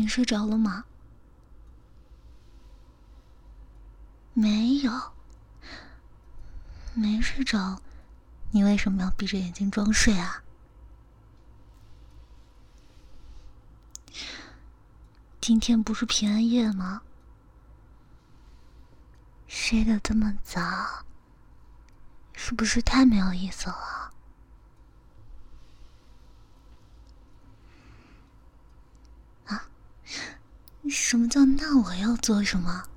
你睡着了吗？没有，没睡着。你为什么要闭着眼睛装睡啊？今天不是平安夜吗？睡得这么早，是不是太没有意思了？啊？什么叫那我要做什么？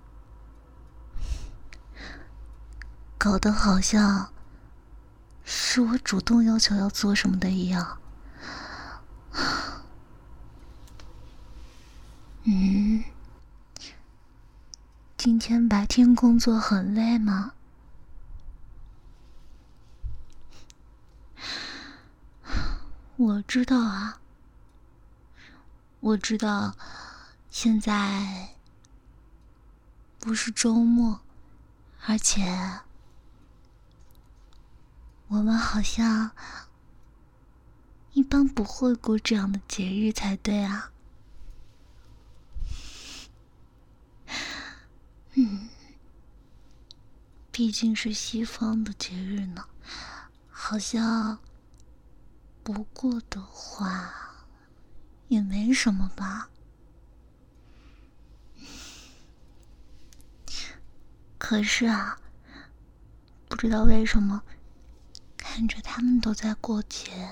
搞得好像是我主动要求要做什么的一样。今天白天工作很累吗？我知道啊，我知道现在不是周末，而且我们好像一般不会过这样的节日才对啊。毕竟是西方的节日呢，好像不过的话也没什么吧。可是啊，不知道为什么看着他们都在过节，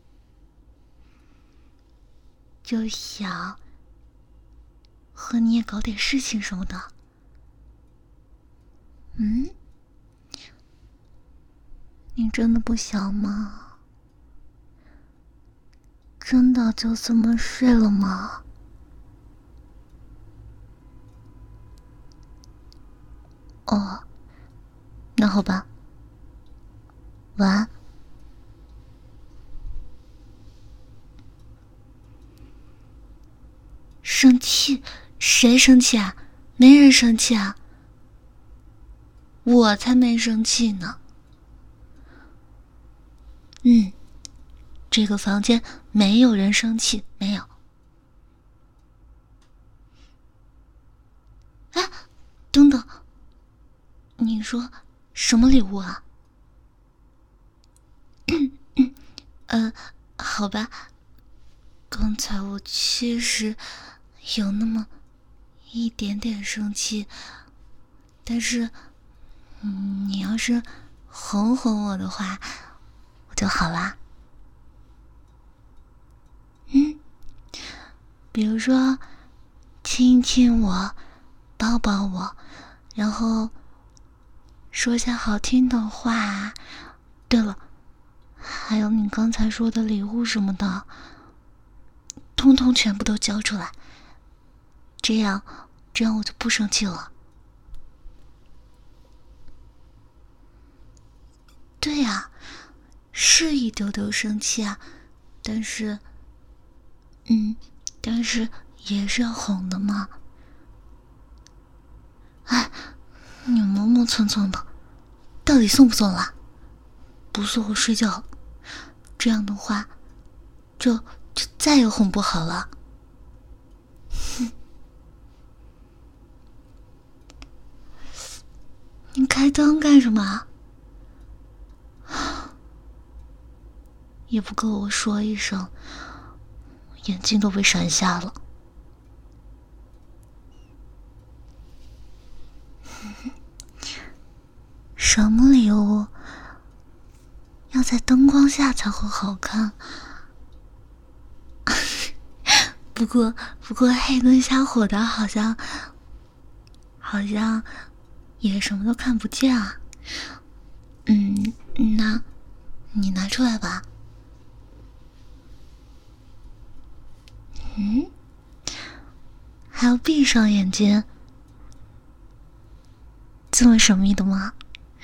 就想和你也搞点事情什么的。你真的不想吗？真的就这么睡了吗？哦，那好吧，晚安。生气？谁生气啊？没人生气啊，我才没生气呢。这个房间没有人生气，没有。哎，等等，你说什么礼物啊？好吧，刚才我确实有那么一点点生气，但是，你要是哄哄我的话，我就好啦。比如说，亲亲我，抱抱我，然后说些好听的话。对了，还有你刚才说的礼物什么的，通通全部都交出来，这样我就不生气了。对呀，是一丢丢生气啊，但是也是要哄的嘛。哎，你磨磨蹭蹭的，到底送不送啦？不送我睡觉，这样的话就再也哄不好了。你开灯干什么？也不跟我说一声，眼睛都被闪瞎了。什么礼物要在灯光下才会好看？不过黑灯瞎火的，好像也什么都看不见啊。那你拿出来吧。还要闭上眼睛，这么神秘的吗？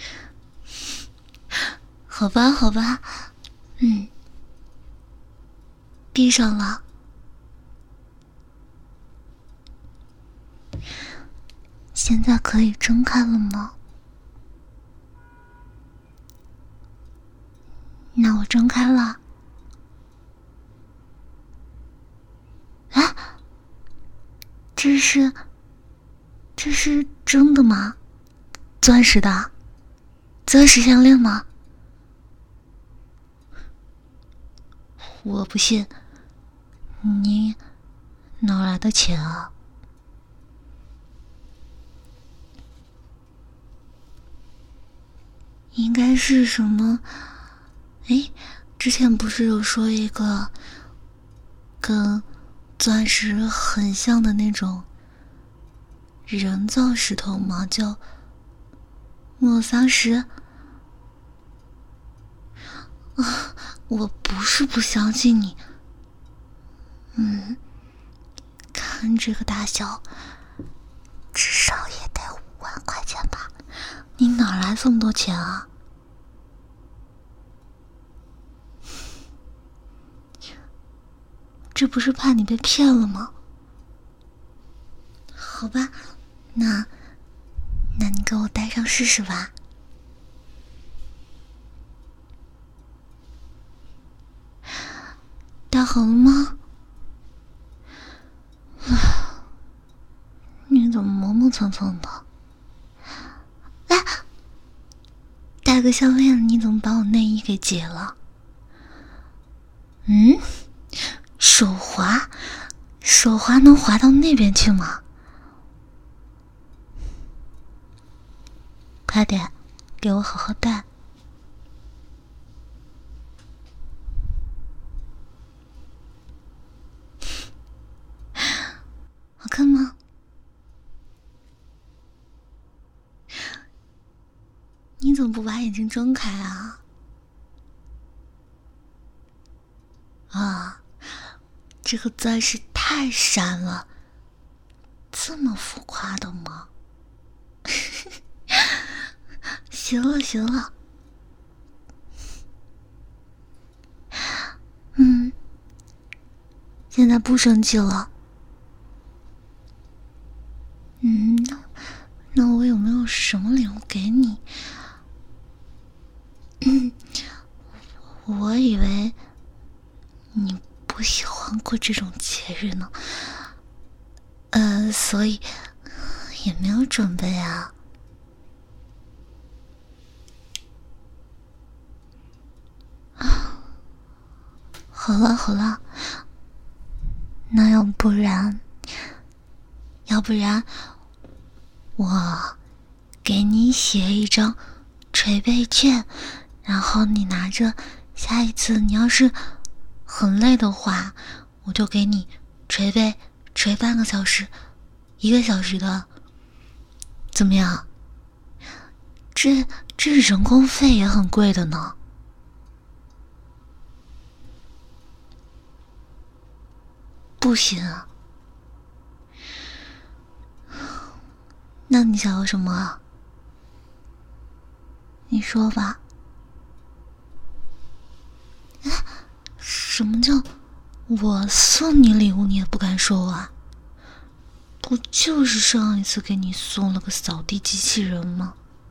好吧，闭上了。现在可以睁开了吗？那我睁开了。啊， 这是真的吗？钻石的？钻石项链吗？我不信，你哪来的钱啊？应该是什么？哎，之前不是有说一个跟钻石很像的那种人造石头吗？叫莫桑石。啊，我不是不相信你。看这个大小，至少也得5万块钱吧？你哪来这么多钱啊？这不是怕你被骗了吗？好吧，那你给我戴上试试吧。戴好了吗？你怎么磨磨蹭蹭的？哎，戴个项链，你怎么把我内衣给解了？手滑能滑到那边去吗？快点，给我好好戴。好看吗？你怎么不把眼睛睁开啊？啊，这个钻石太闪了，这么浮夸的吗？行了行了，现在不生气了。那我有没有什么礼物给你？我以为你不喜欢过这种节日呢，所以也没有准备啊。好了好了，那要不然我给你写一张捶背券，然后你拿着，下一次你要是很累的话，我就给你捶背，捶半个小时、1个小时的，怎么样？这人工费也很贵的呢。不行啊，那你想要什么啊？你说吧。什么叫我送你礼物你也不敢收啊？不就是上一次给你送了个扫地机器人吗？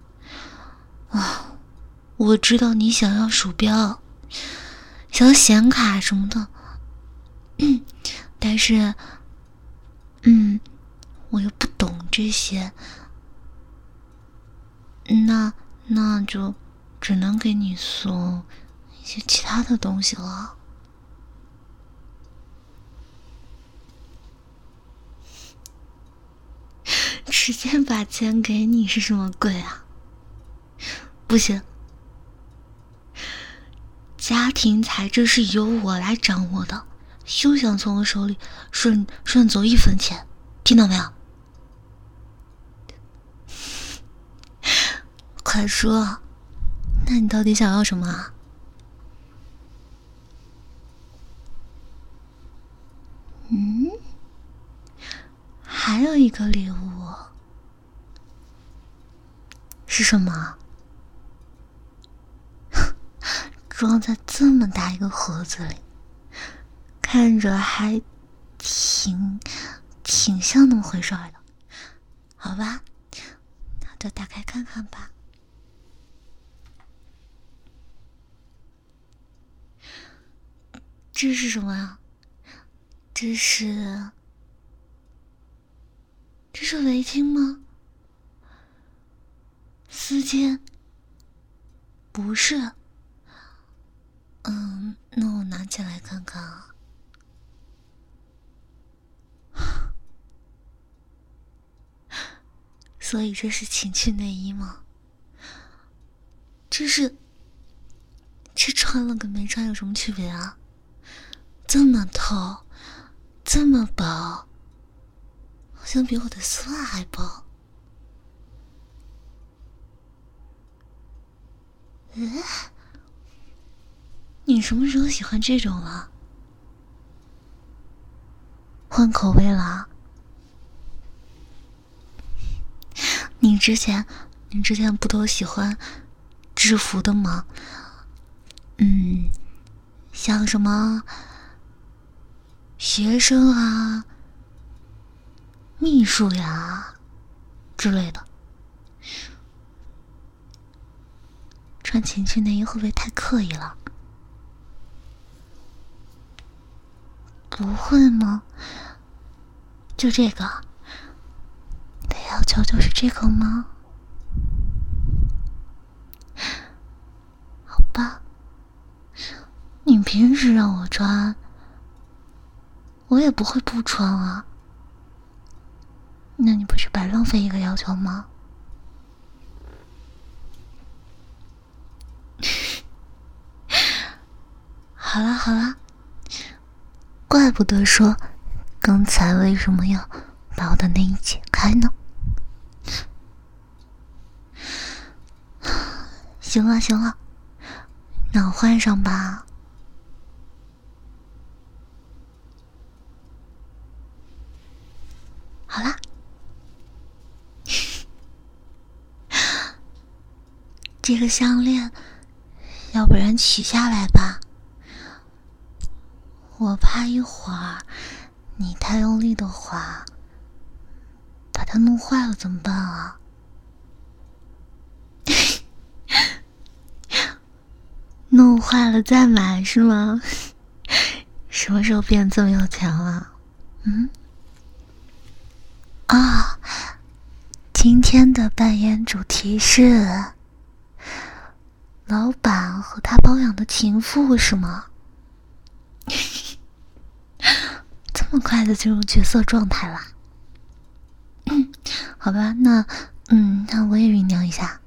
我知道你想要鼠标，想要显卡什么的，但是我又不懂这些，那就只能给你送一些其他的东西了。直接把钱给你是什么鬼啊？不行，家庭财政是由我来掌握的，休想从我手里顺走1分钱，听到没有？快说，那你到底想要什么啊？还有一个礼物是什么？装在这么大一个盒子里，看着还挺像那么回事的。好吧，那就打开看看吧。这是什么呀？这是这是围巾吗？丝巾？不是。那我拿起来看看啊。所以这是情趣内衣吗？这穿了跟没穿有什么区别啊？这么透，这么薄，好像比我的丝袜还薄。你什么时候喜欢这种了？换口味了？你之前不都喜欢制服的吗？像什么学生啊、秘书呀之类的。穿情趣内衣会不会太刻意了？不会吗？就这个？你的要求就是这个吗？好吧，你平时让我穿，我也不会不穿啊。那你不是白浪费一个要求吗？好啦，怪不得说刚才为什么要把我的内衣解开呢？行了，那我换上吧。好啦，这个项链要不然取下来吧，我怕一会儿你太用力的话把它弄坏了怎么办啊？弄坏了再买是吗？什么时候变这么有钱了？今天的扮演主题是老板和他包养的情妇是吗？这么快的进入角色状态啦？好吧，那我也酝酿一下。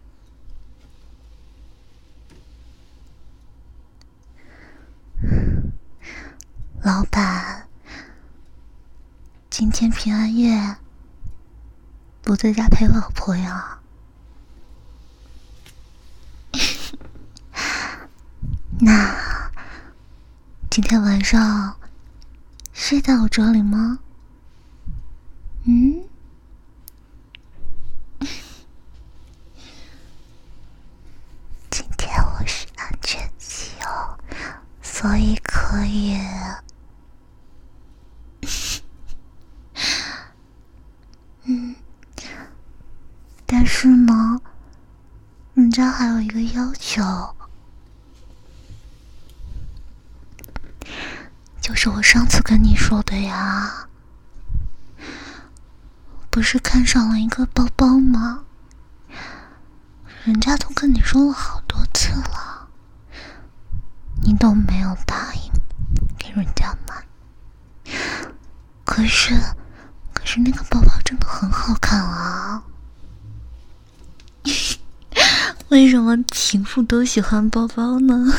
老板，今天平安夜不在家陪老婆呀？那今天晚上睡在我这里吗？今天我是安全期哦，所以可以。但是呢，人家还有一个要求，就是我上次跟你说的呀，不是看上了一个包包吗？人家都跟你说了好多次了，你都没有答应给人家买。可是那个包包真的很好看啊。为什么情妇都喜欢包包呢？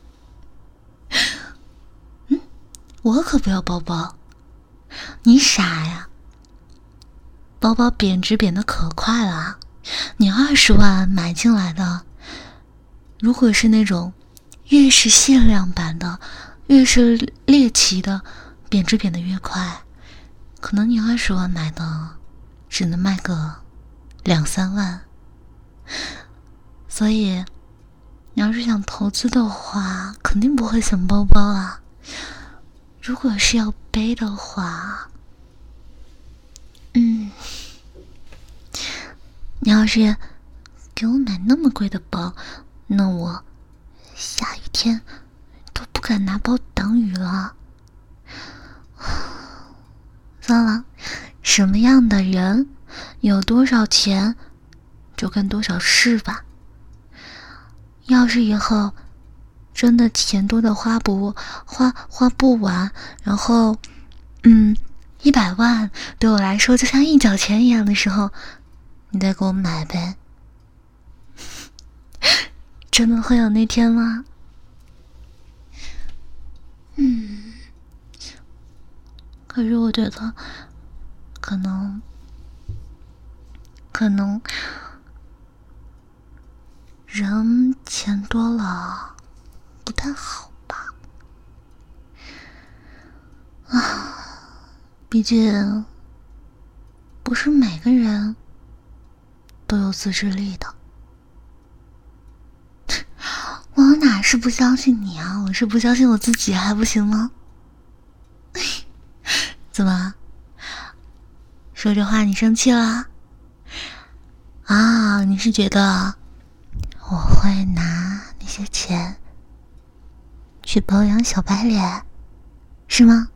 我可不要包包。你傻呀？包包贬值贬得可快了，你20万买进来的，如果是那种越是限量版的，越是猎奇的，贬值贬得越快，可能你20万买的只能卖个2-3万。所以你要是想投资的话，肯定不会选包包啊。如果是要背的话，你要是给我买那么贵的包，那我下雨天都不敢拿包挡雨了。算了，什么样的人有多少钱就干多少事吧。要是以后真的钱多的花不完，然后100万对我来说就像一角钱一样的时候，你再给我买呗。真的会有那天吗？可是我觉得可能人钱多了不太好吧。毕竟不是每个人都有自制力的。我哪是不相信你啊，我是不相信我自己还不行吗？怎么说这话你生气了啊？你是觉得我会拿那些钱去保养小白脸是吗？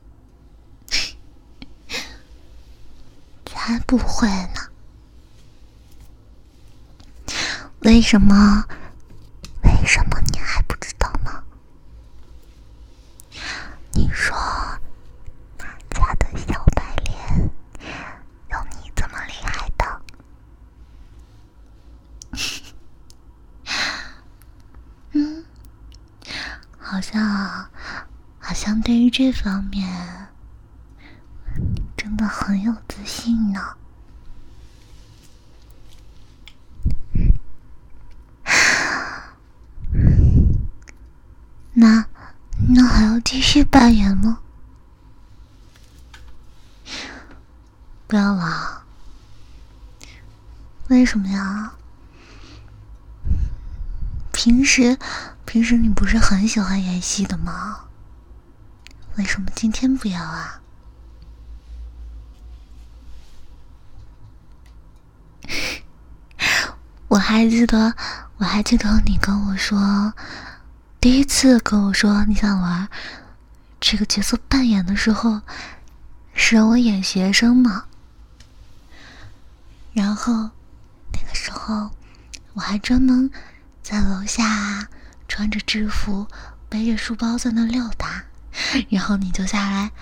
才不会呢。为什么你还不知道吗？你说哪家的小白脸有你这么厉害的？好像对于这方面真的很有自信呢。那还要继续扮演吗？不要了。为什么呀？平时你不是很喜欢演戏的吗？为什么今天不要啊？我还记得你跟我说，第一次跟我说你想玩这个角色扮演的时候，是让我演学生嘛。然后那个时候我还专门在楼下穿着制服背着书包在那溜达，然后你就下来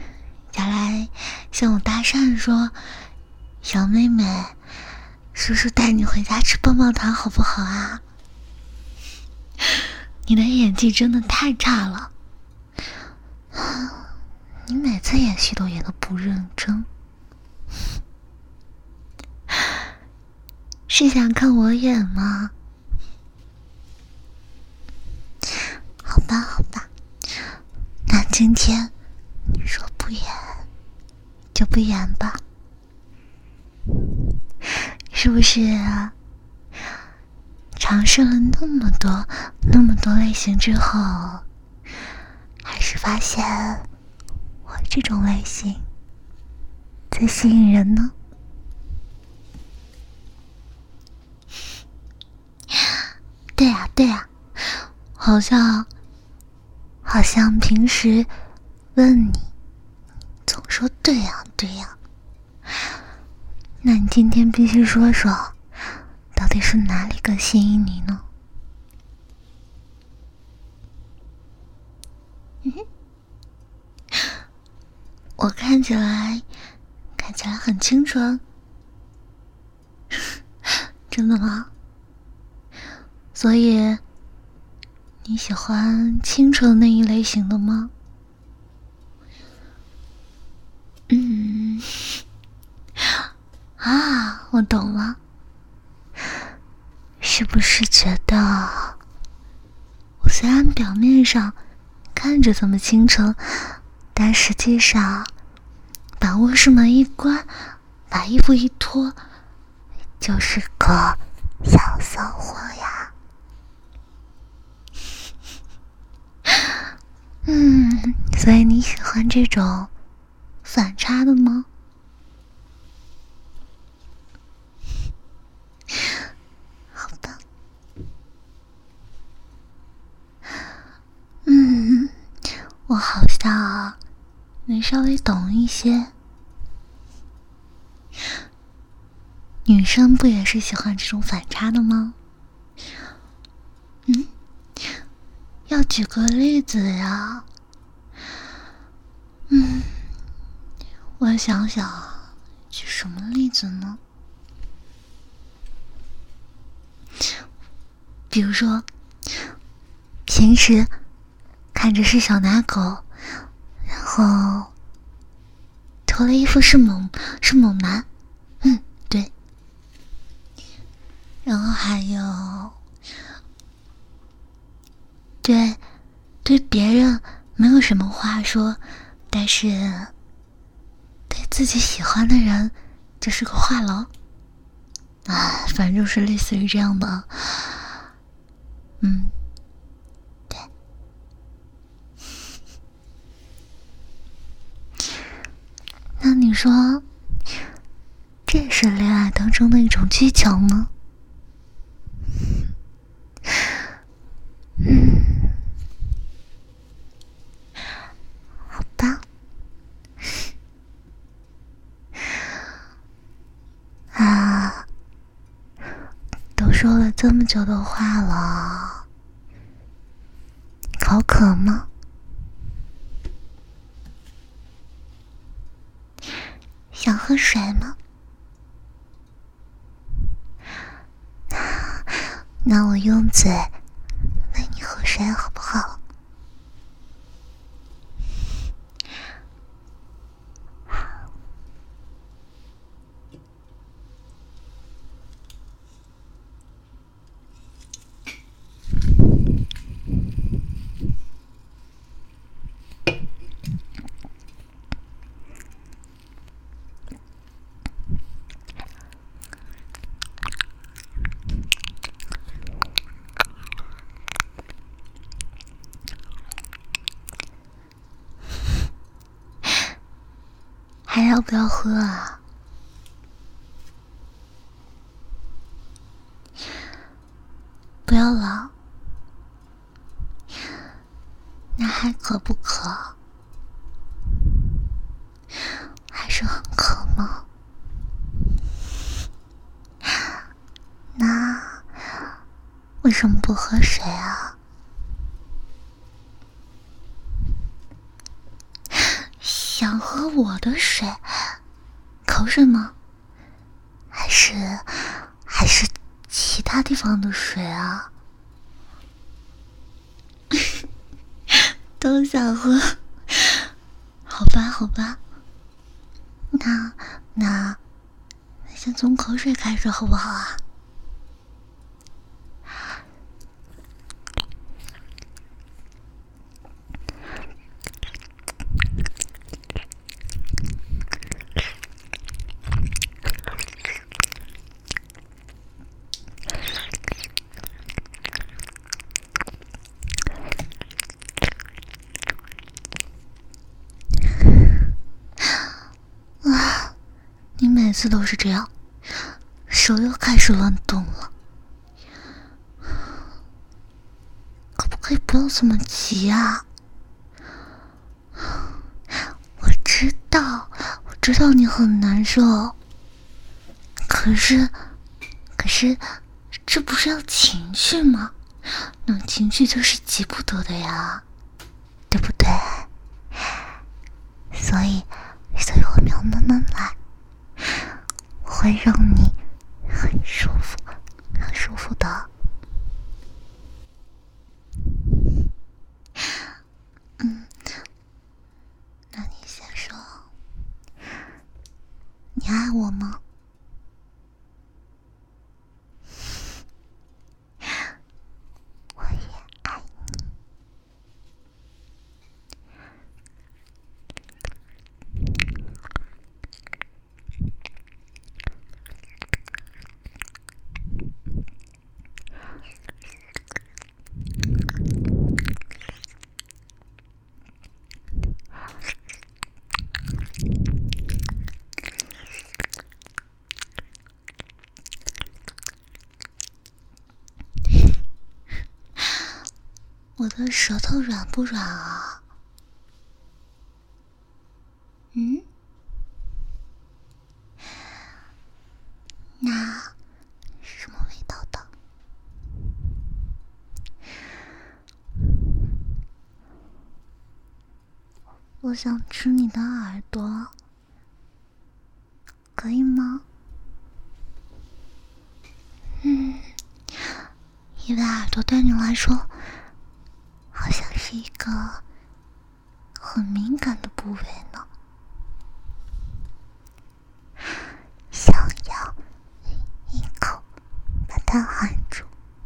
向我搭讪说，小妹妹，叔叔带你回家吃棒棒糖好不好啊？你的演技真的太差了，你每次演戏都演得不认真。是想看我演吗？好吧，那今天你说不演就不演吧。是不是尝试了那么多类型之后，还是发现我这种类型最吸引人呢？对呀，好像平时问你总说对呀。那你今天必须说说，到底是哪里更吸引你呢？我看起来很清纯，真的吗？所以你喜欢清纯那一类型的吗？我懂了。是不是觉得我虽然表面上看着这么清纯，但实际上把卧室门一关，把衣服一脱，就是个小骚货呀？所以你喜欢这种反差的吗？好吧。我好像能稍微懂一些。 女生不也是喜欢这种反差的吗？要举个例子呀。我想想，举什么例子呢？比如说，平时看着是小奶狗，然后脱了衣服是猛男，对。然后还有，对别人没有什么话说，但是对自己喜欢的人就是个话痨。反正就是类似于这样的。对。那你说，这是恋爱当中的一种技巧吗？好吧。都说了这么久的话了，口渴吗？想喝水吗？那我用嘴喂你喝水好不好？还要不要喝啊？不要了。那还渴不渴？还是很渴吗？那为什么不喝水啊？想喝我的水？口水吗？还是其他地方的水啊？都想喝。好吧。那先从口水开始好不好啊？你每次都是这样，手又开始乱动了。可不可以不要这么急啊？我知道你很难受，可是这不是要情绪吗？那情绪就是急不得的呀，对不对？所以我们要慢慢来，会让你很舒服的。那你先说，你爱我吗？我也爱你。我的舌头软不软啊？那我想吃你的耳朵，可以吗？因为耳朵对你来说，好像是一个很敏感的部位呢。想要一口把它含住。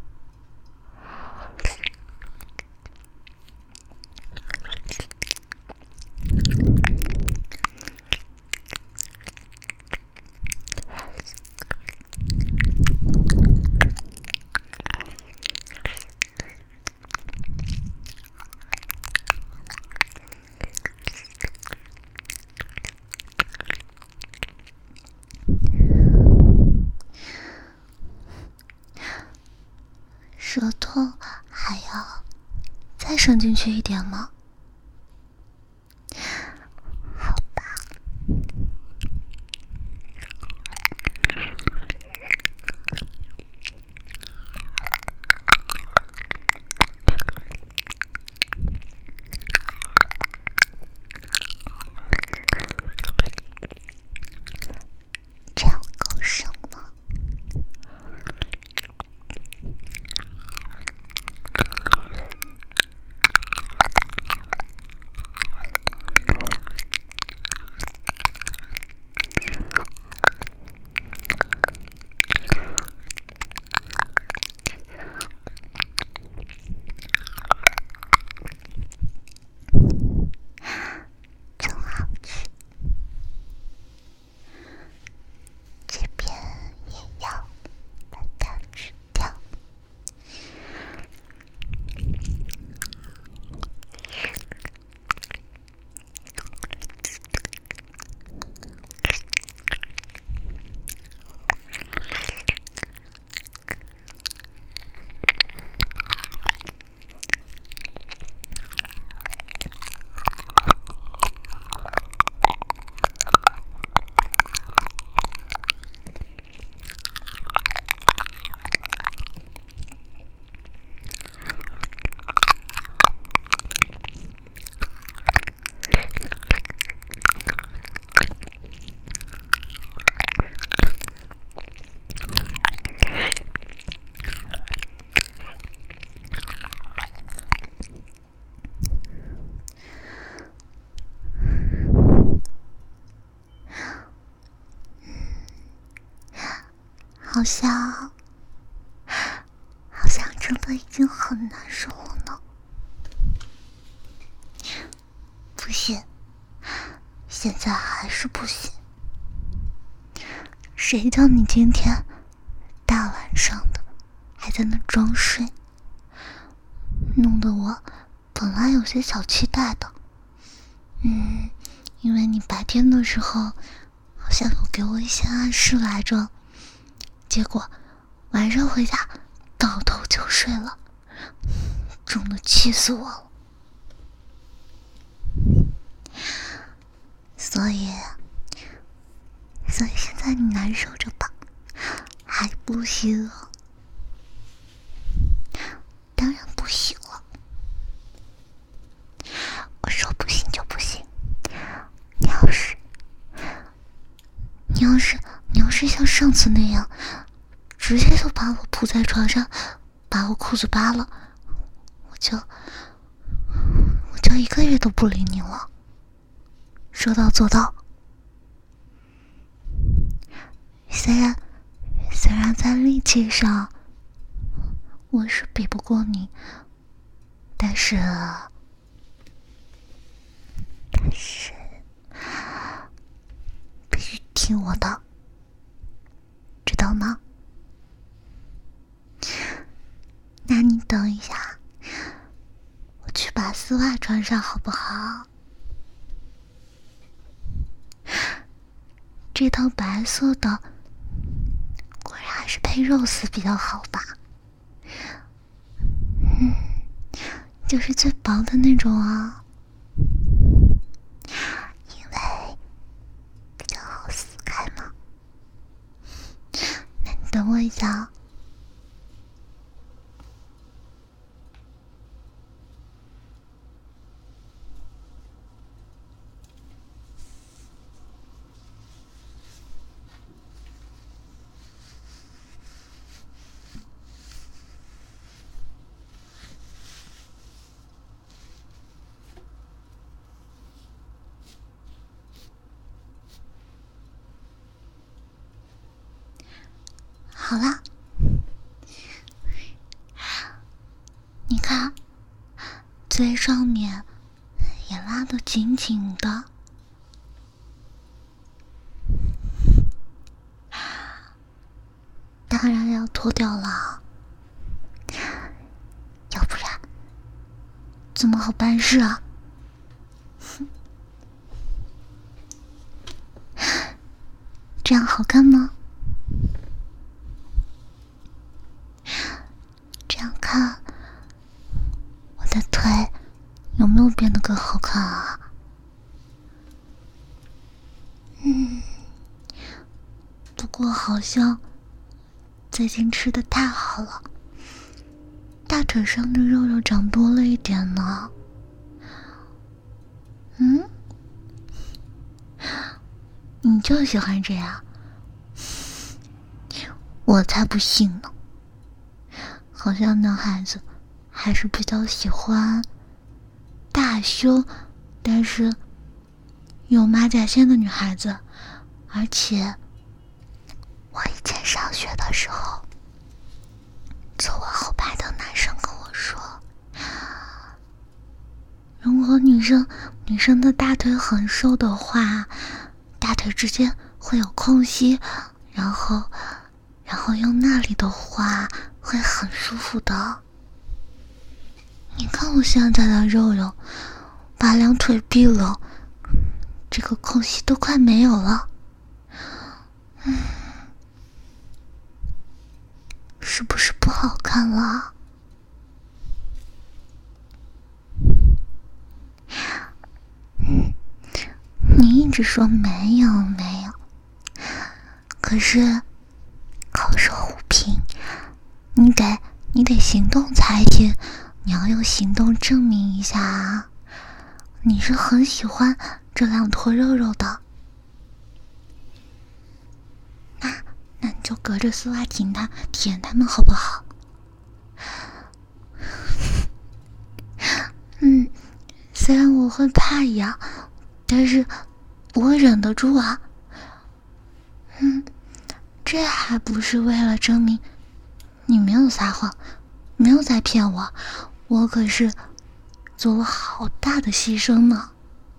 舌头还要再伸进去一点吗？好吧。这样够深吗？真好吃。这边也要把它吃掉。好像真的已经很难受了呢。不行，现在还是不行。谁叫你今天大晚上的还在那装睡，弄得我本来有些小期待的。因为你白天的时候好像有给我一些暗示来着，结果晚上回家倒头就睡了，真的气死我了。所以现在你难受着吧？还不行？当然不行了。我说不行就不行。你要是像上次那样，直接就把我扑在床上，把我裤子扒了，我就1个月都不理你了。说到做到。虽然在力气上我是比不过你，但是必须听我的，知道吗？那你等一下，我去把丝袜穿上好不好？这套白色的果然还是配肉丝比较好吧。就是最薄的那种啊，因为比较好撕开嘛。那你等我一下啊。 好啦，你看，嘴上面也拉得紧紧的。当然要脱掉了，要不然怎么好办事啊？这样好看吗？这样看，我的腿有没有变得更好看啊？不过好像最近吃的太好了，大腿上的肉肉长多了一点呢。你就喜欢这样？我才不信呢。好像男孩子还是比较喜欢大胸，但是有马甲线的女孩子。而且我以前上学的时候，坐我后排的男生跟我说，如果女生的大腿很瘦的话，大腿之间会有空隙，然后用那里的话会很舒服的。你看我现在的肉肉，把两腿闭了，这个空隙都快没有了。是不是不好看了？你一直说没有，可是口说无凭，你得行动才行，你要用行动证明一下啊！你是很喜欢这两坨肉肉的，那你就隔着丝袜舔它们好不好？虽然我会怕痒，但是我忍得住啊。这还不是为了证明你没有撒谎，没有在骗我，我可是做了好大的牺牲呢。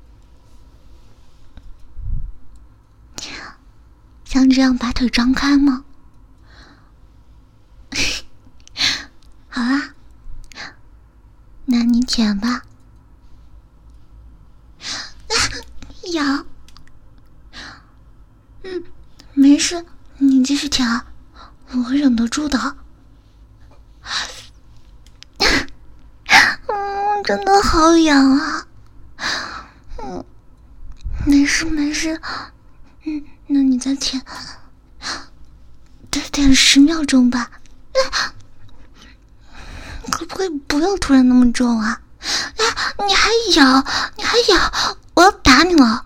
像这样把腿张开吗？好啦，那你舔吧。痒。没事，你继续舔，我忍得住的。真的好痒啊。没事。那你再舔10秒钟吧。可不可以不要突然那么重啊？你还咬，我要打你了。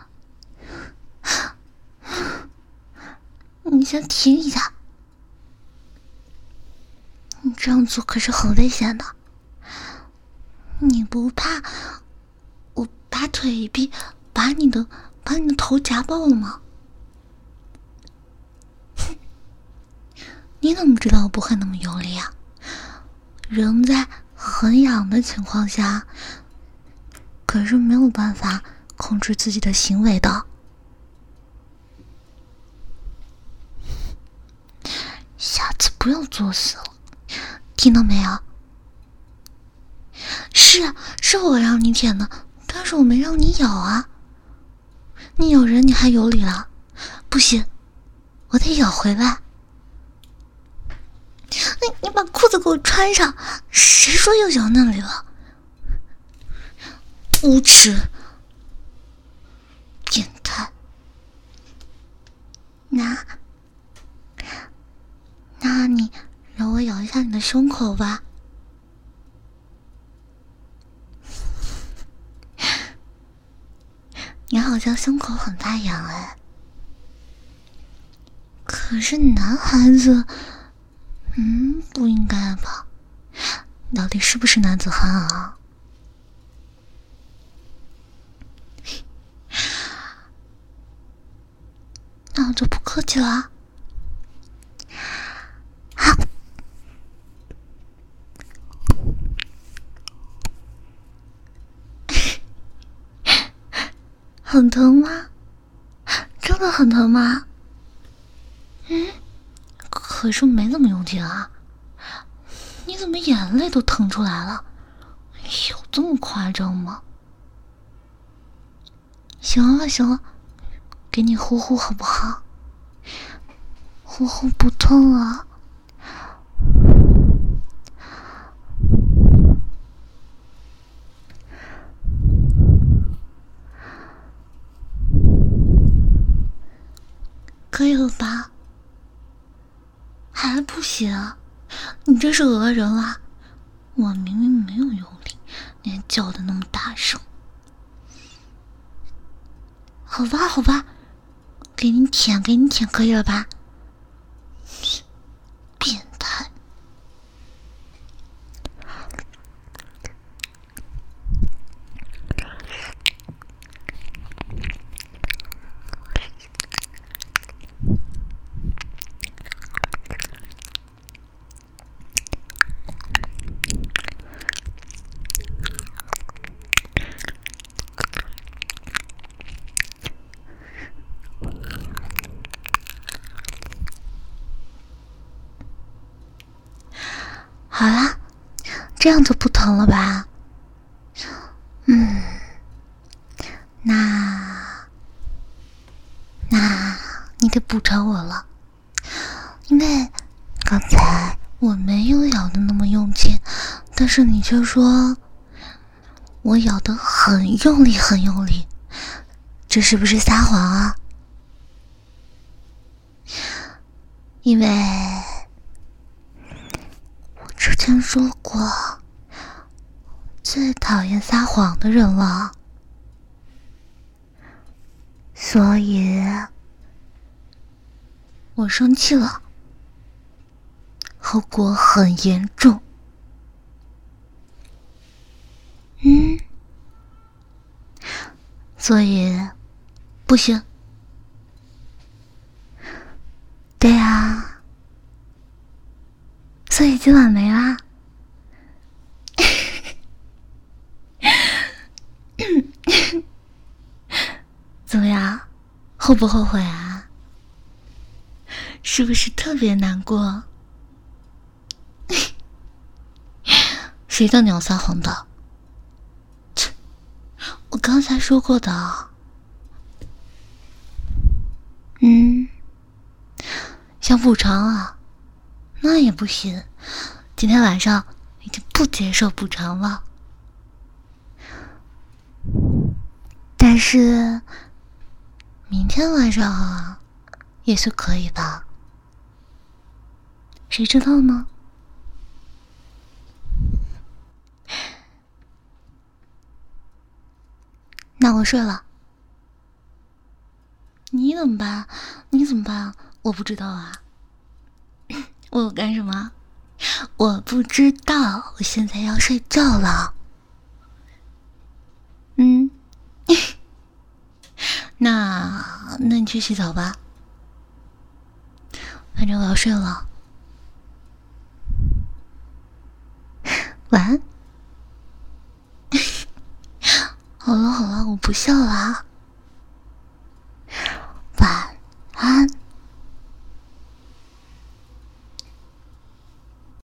你先停一下，你这样做可是很危险的。你不怕我把腿一逼，把你的头夹爆了吗？你怎么知道我不会那么用力啊？人在很痒的情况下，可是没有办法控制自己的行为的。下次不要作死了，听到没有？是我让你舔的，但是我没让你咬啊。你咬人你还有理了？不行，我得咬回来。你把裤子给我穿上，谁说又咬那里了？无耻，变态。那你让我咬一下你的胸口吧。你好像胸口很发痒哎。可是男孩子，不应该吧？到底是不是男子汉啊？那我就不客气了。 很疼吗？真的很疼吗？可是没怎么用劲啊。你怎么眼泪都疼出来了？有这么夸张吗？行了行了，给你呼呼好不好？呼呼不痛了。可以了吧？还不行？你这是讹人啊！我明明没有用力，你还叫的那么大声。好吧好吧，给你舔给你舔，可以了吧？变态。好啦，这样就不疼了吧？那你得补偿我了，因为刚才我没有咬的那么用劲，但是你却说我咬得很用力很用力，这是不是撒谎啊？因为我之前说过，最讨厌撒谎的人了，所以我生气了，后果很严重。所以不行。对啊，所以今晚没啦。怎么样，后不后悔啊？是不是特别难过？谁叫你要撒谎的？切，我刚才说过的。想补偿啊？那也不行，今天晚上已经不接受补偿了。但是明天晚上啊，也许可以吧？谁知道呢？那我睡了。你怎么办？你怎么办？我不知道啊。我干什么？我不知道，我现在要睡觉了。那你去洗澡吧，反正我要睡了。晚安。好了好了，我不笑了。